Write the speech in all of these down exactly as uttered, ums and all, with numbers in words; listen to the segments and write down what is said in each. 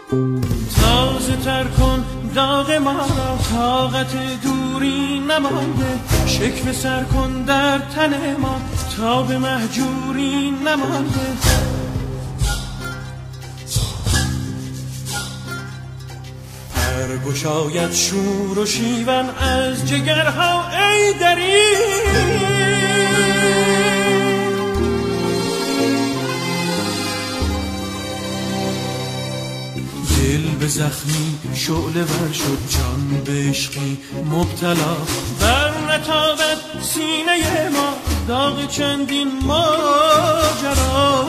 تازه تر کن داغ ما را، طاقت دوری نمانده، شکوه سر کن در تن ما تا به مهجوری نمانده. پر گشاید شور و شیون از جگرها ای دری، دل به زخمی شعله ور شد، جان به عشقی مبتلا، بر نتابد سینه ما داغ چندین ماجرا.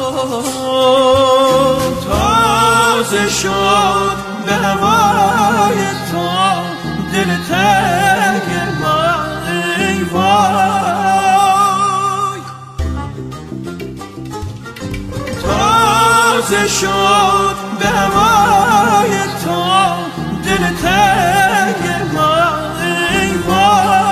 تازه شد به هوای تو دل تنگ ما ای وای، تازه شد به هوای تو دل تنگ ما ای وای.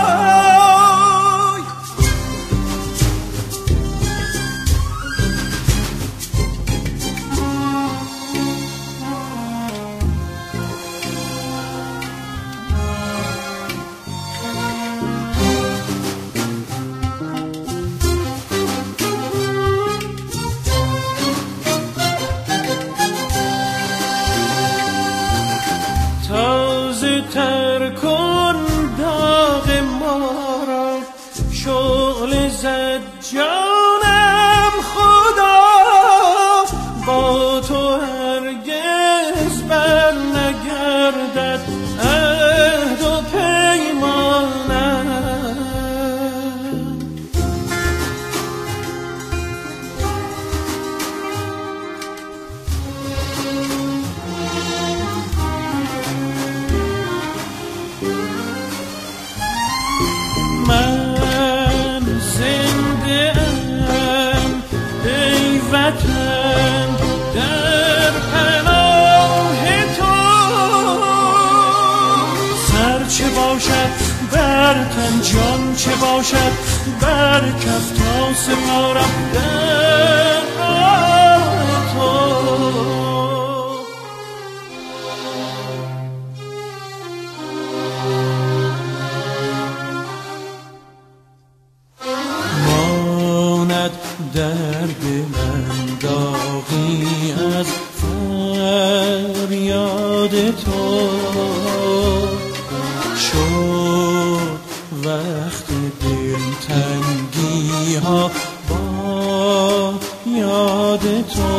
تازه تر کن داغ ما را، شعله زد جانم خدا، با تو هرگز بر نگردد عهد و پیمانم. من زنده ام ای وطن در پناه تو، سر چه باشد بر تن، جان چه باشد بر کف، تا سپارم در راه تو. در دلم داغی از فریاد تو، شد وقت دلتنگی ها با یاد تو.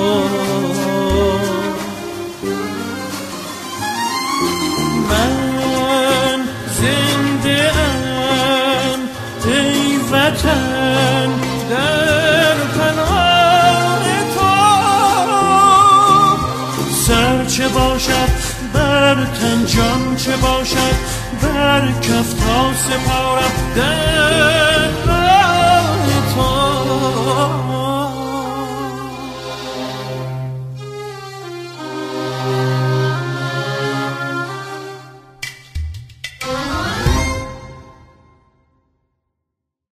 من زنده ام ای وطن در پناه تو، سر چه باشد بر تن، جان چه باشد بر کف، تا سپارم در